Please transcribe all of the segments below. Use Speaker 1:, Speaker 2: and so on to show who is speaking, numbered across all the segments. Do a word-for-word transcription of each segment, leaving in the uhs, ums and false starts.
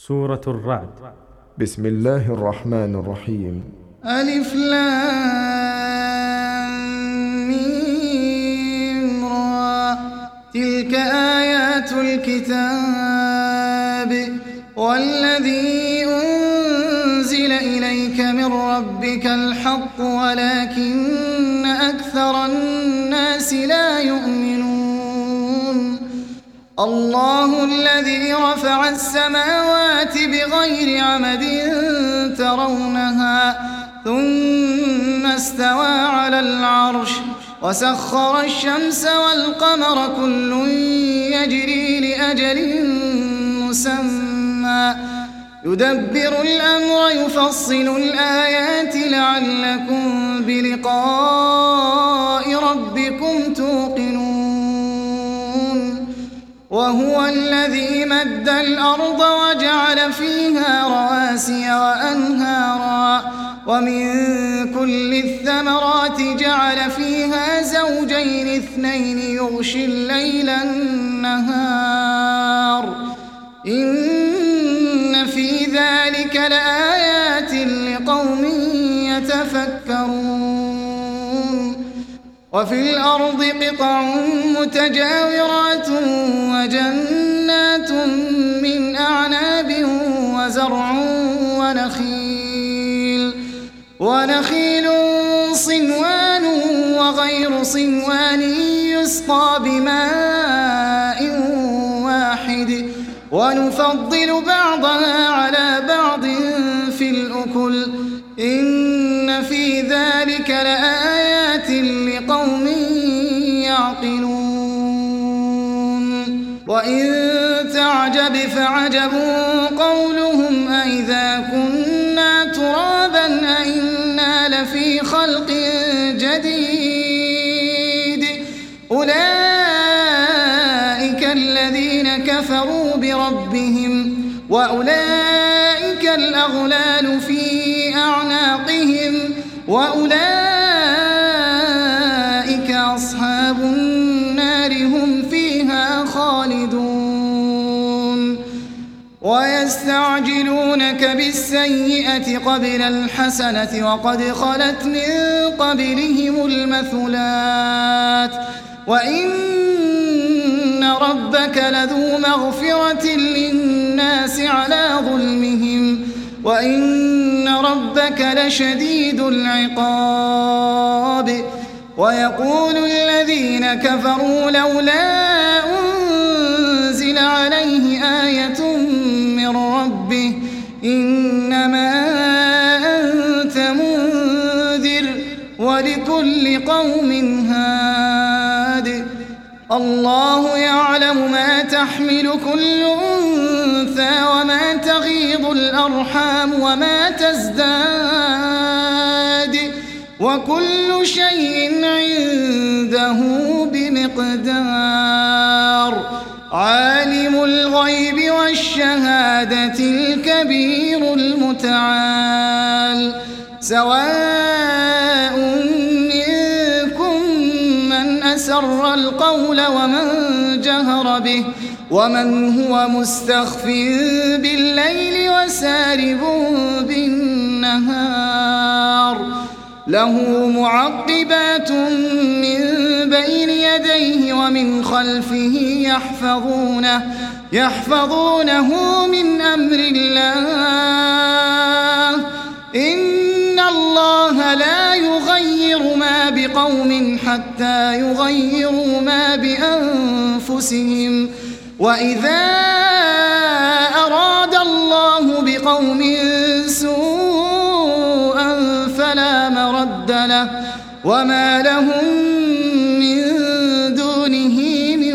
Speaker 1: سورة الرعد.
Speaker 2: بسم الله الرحمن الرحيم.
Speaker 3: ألف لام ميم را، تلك آيات الكتاب والذي أنزل إليك من ربك الحق ولكن أكثر الناس لا يؤمنون. الله الذي رفع السماوات بغير عمد ترونها ثم استوى على العرش وسخر الشمس والقمر كل يجري لأجل مسمى يدبر الأمر يفصل الآيات لعلكم بلقاء ربكم توقنون. وهو الذي مد الأرض وجعل فيها رواسي وأنهارا ومن كل الثمرات جعل فيها زوجين اثنين يغشي الليل النهار إن في ذلك لآيات لقوم يتفكرون. وفي الأرض قطع متجاورات وجنات من أعناب وزرع ونخيل ونخيل صنوان وغير صنوان يسقى بماء واحد ونفضل بعضها على بعض في الأكل إن في ذلك لآيات لقوم يعقلون. وإن تعجب فعجب قولهم أإذا كنا ترابا أإنا لفي خلق جديد أولئك الذين كفروا بربهم وأولئك الأغلال في أعناقهم وأولئك أصحاب النار هم فيها خالدون. ويستعجلونك بالسيئة قبل الحسنة وقد خلت من قبلهم المثلات وإن ربك لذو مغفرة للناس على ظلمهم وإن ربك لشديد العقاب. ويقول الذين كفروا لولا أنزل عليه آية من ربه إنما أنت منذر ولكل قوم هاد. الله يعلم ما تحمل كل أنثى وما تغيض الأرحام وما تزداد وكل شيء عنده بمقدار. عالم الغيب والشهادة الكبير المتعال. سواء منكم من أسر القول ومن جهر به ومن هو مستخف بالليل وسارب بالنهار له معقبات من بين يديه ومن خلفه يحفظونه يحفظونه من أمر الله إن الله لا يغير ما بقوم حتى يغيروا ما بأنفسهم وإذا أراد الله بقوم سوءا فلا مرد له وما لهم من دونه من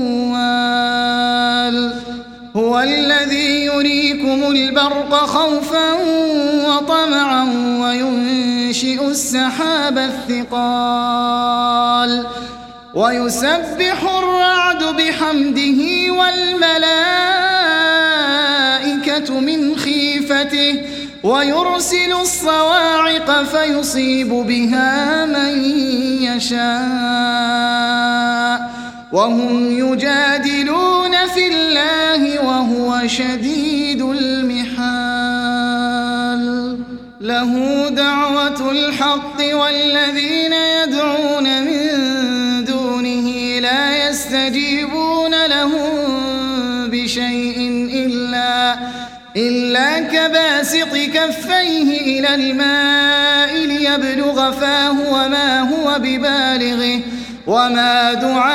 Speaker 3: وال. هو الذي يريكم البرق خوفا وطمعا وينشئ السحاب الثقال ويسبح الرعد بحمده والملائكة من خيفته ويرسل الصواعق فيصيب بها من يشاء وهم يجادلون في الله وهو شديد المحال. له دعوة الحق والذين يدعون من دونه لا يستجيبون لهم بشيء إلا, إلا كباسط كفيه إلى الماء ليبلغ فاه وما هو ببالغه وما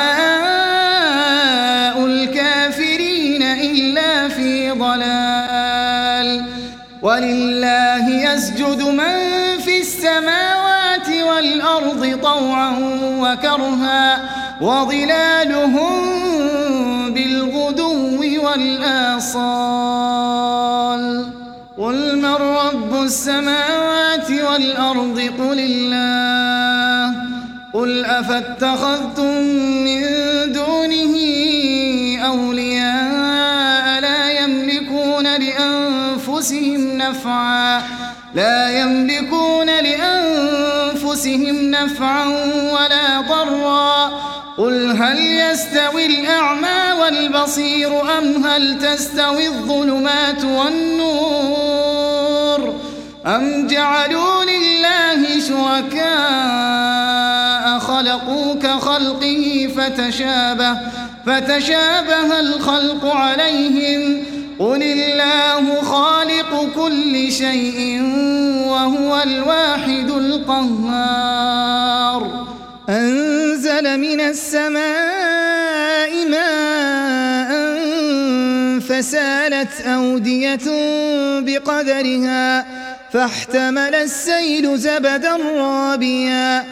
Speaker 3: دعاء الكافرين إلا في ضلال. ولله يسجد من في السماوات والأرض طوعا وكرها وظلالهم بالغدو والآصال. قل من رب السماوات والأرض قل الله. قل أفاتخذتم من دونه أولياء لا يملكون لأنفسهم نفعا لا يملكون لأنفسهم نفعا ولا ضرا. قل هل يستوي الأعمى والبصير أم هل تستوي الظلمات والنور أم جعلوا لله شركاء خلقوا كخلقه فتشابه, فتشابه الخلق عليهم. قل الله خالق كل شيء وهو الواحد القهار. أنزل من السماء ماء فسالت أودية بقدرها فاحتمل السيل زبدا رابيا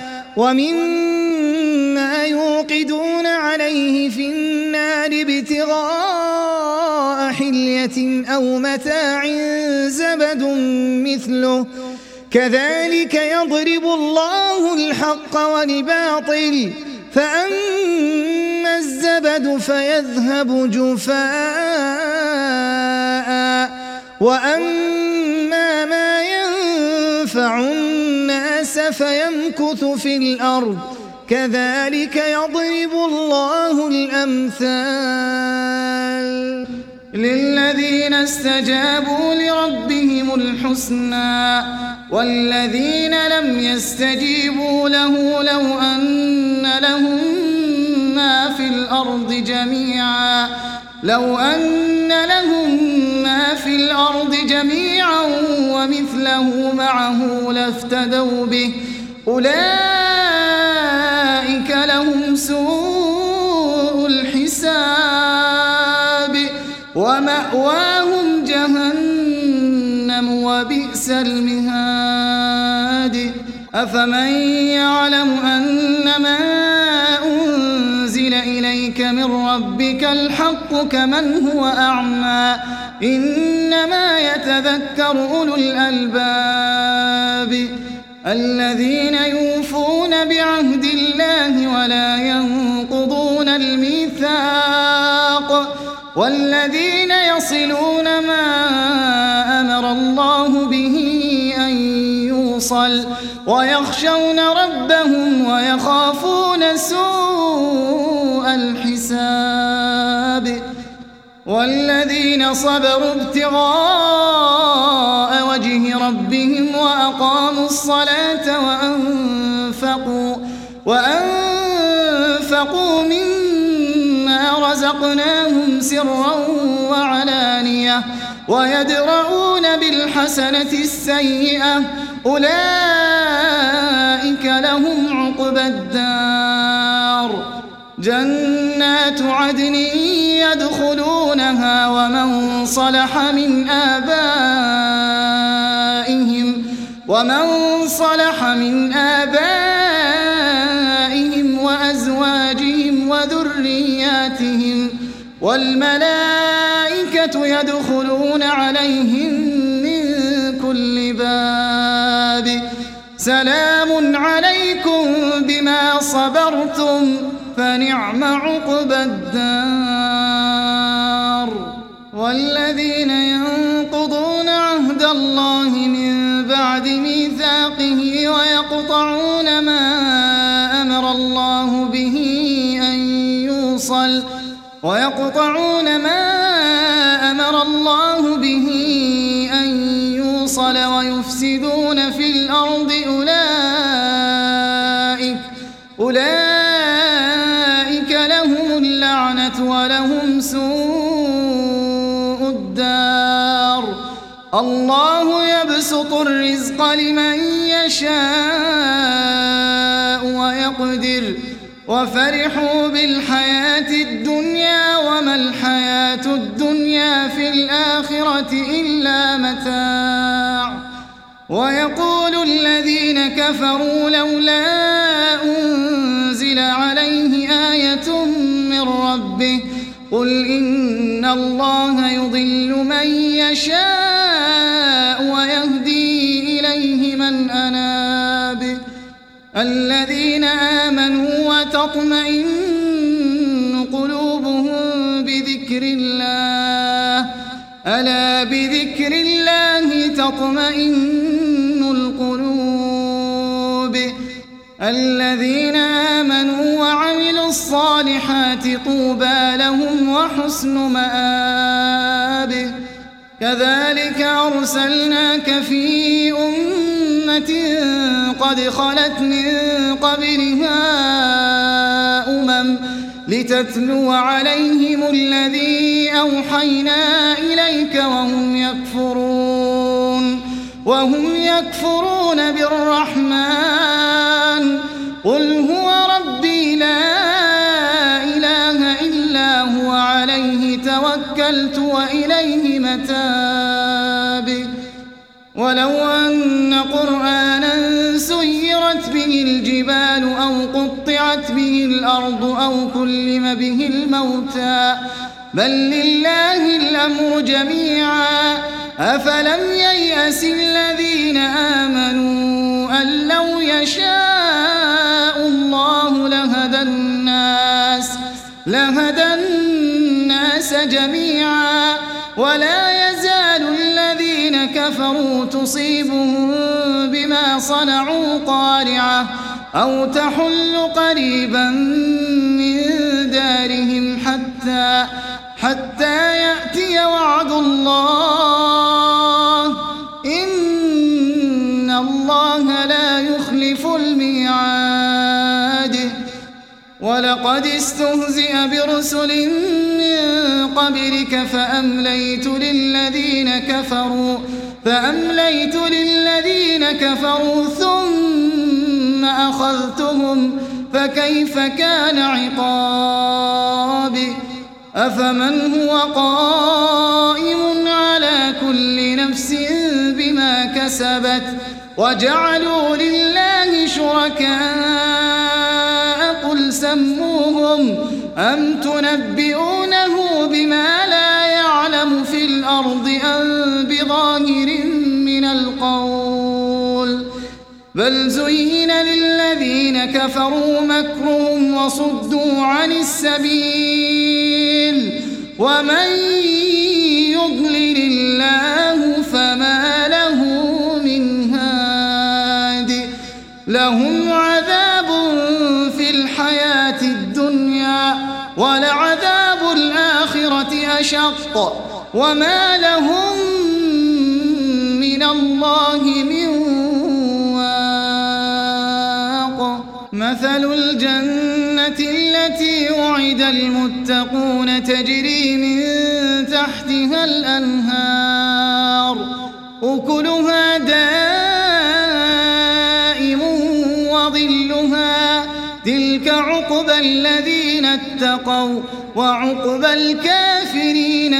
Speaker 3: ومما يوقدون عليه في النار ابتغاء حلية أو متاع زبد مثله كذلك يضرب الله الحق والباطل فأما الزبد فيذهب جفاء وأما ما ينفع الناس فيمكث في الأرض كذلك يضرب الله الأمثال. للذين استجابوا لربهم الحسنى والذين لم يستجيبوا له لو أن لهم ما في الأرض جميعا لو أن لهم ما في الأرض جميعا ومثله معه لافتدوا به أولئك لهم سوء الحساب ومأواهم جهنم وبئس المهاد. أفمن يعلم أنما أنزل إليك من ربك الحق كمن هو أعمى إنما يتذكر أولو الألباب الذين يوفون بعهد الله ولا ينقضون الميثاق والذين يصلون ما أمر الله به أن يوصل ويخشون ربهم ويخافون سوء الحساب. والذين صبروا ابتغاء وجه ربهم وأقاموا الصلاة وأنفقوا, وأنفقوا مما رزقناهم سرا وعلانية ويدرؤون بالحسنة السيئة أولئك لهم عقبى الدار. جنات عدن يدخلونها ومن صلح من آبائهم ومن صلح من آبائهم وأزواجهم وذرياتهم والملائكة يدخلون عليهم من كل باب سلام عليكم بما صبرتم فنعم عقبى الدار. والذين ينقضون عهد الله من بعد ميثاقه ويقطعون ما أمر الله به أن يوصل ويقطعون ما أمر الله به أن يوصل الْمُرْسَلَ وَيُفْسِدُونَ فِي الْأَرْضِ أُولَئِكَ أُولَئِكَ لَهُمُ اللَّعْنَةُ وَلَهُمْ سُوءُ الدَّارِ الله يبسط الرزق لمن يشاء ويقدر وفرحوا بالحياة الدنيا وما الحياة الدنيا في الآخرة إلا متاع ويقول الذين كفروا لولا أنزل عليه آية من ربه قل إن الله يضل من يشاء ويهدي إليه من أناب الذين آمنوا وتطمئن قلوبهم بذكر الله ألا بذكر الله تطمئن القلوب الذين آمنوا وعملوا الصالحات طوبى لهم وحسن مآب كذلك أرسلناك في أمة قد خلت من قبلها أمم لتتلو عليهم الذي أوحينا إليك وهم يكفرون وهم يكفرون بالرحمن قل هو ربي لا إله إلا هو عليه توكلت وإليه متاب ولو أن قرآنا سيرت به الجبال أو قطعت به الأرض أو كلم به الموتى بل لله الأمر جميعا أفلم ييأس الذين آمنوا أن لو يشاء الله لهدى الناس لهدى الناس جميعا ولا يزال الذين كفروا تصيبهم بما صنعوا قارعة أو تحل قريبا من دارهم حتى حتى يأتي وعد الله إن الله لا يخلف الميعاد ولقد استهزئ برسل من قبلك فأمليت للذين كفروا فأمليت للذين كفروا ثم أخذتهم فكيف كان عقاب أفمن هو قائم على كل نفس بما كسبت وجعلوا لله شركاء قل سموهم أم تنبئونه بما لا يعلم في الأرض أم بظاهر من القول بل زين للذين كفروا مكرهم وصدوا عن السبيل ومن يضلل الله فما له من هاد لهم عذاب في الحياة الدنيا ولعذاب الآخرة أشق وما لهم من الله من واق مثل الجنة التي وعد المتقون تجري من تحتها الأنهار أكلها دائم وظلها تلك عقبى الذين اتقوا وعقبى الكافرين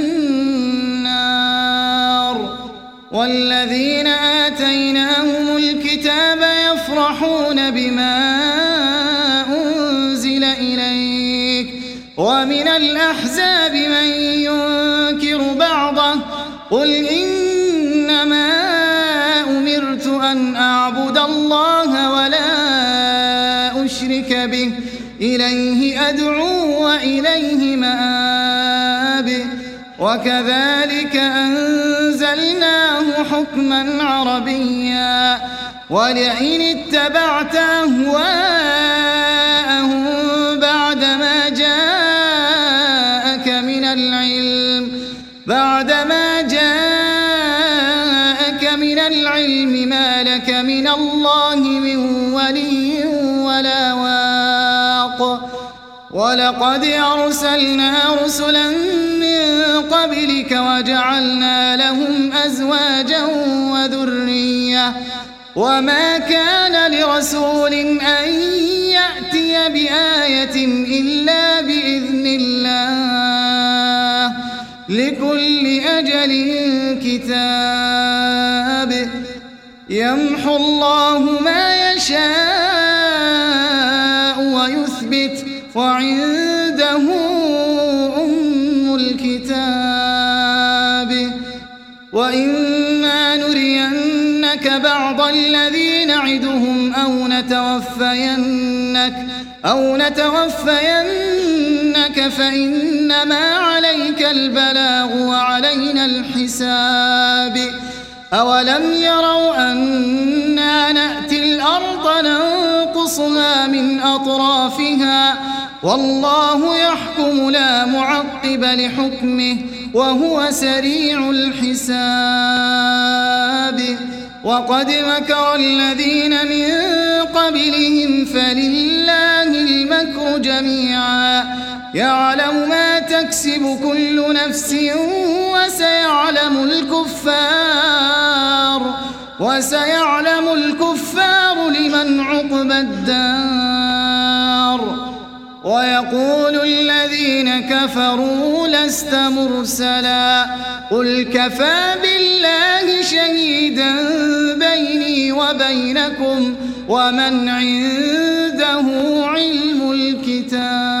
Speaker 3: النار والذين آتيناهم الكتاب يفرحون بما أنزل إليك ومن الأحزاب من ينكر بعضه قل إنما أمرت أن أعبد الله ولا أشرك به إليه أدعو وإليه مآب وكذلك أنزلناه حكما عربيا ولئن اتبعت أهواءهم بعدما جاءك من العلم بعدما جاءك من الله من ولي ولا واق ولقد أرسلنا رسلا من قبلك وجعلنا لهم أزواجا وذرية وما كان لرسول أن يأتي بآية إلا بإذن الله لكل أجل كتاب يمحو الله ما يشاء ويثبت وعنده أم الكتاب وإما نرينك بعض الذي نعدهم أو نتوفينك أو نتوفينك فإنما عليك البلاغ وعلينا الحساب أولم يروا أنا نأتي الأرض ننقصها من أطرافها والله يحكم لا معقب لحكمه وهو سريع الحساب وقد مكر الذين من قبلهم فلله المكر جميعا يعلم ما تكسب كل نفس وسيعلم الكفار وسيعلم الكفار لمن عقبى الدار ويقول الذين كفروا لست مرسلا قل كفى بالله شهيدا بيني وبينكم ومن عنده علم الكتاب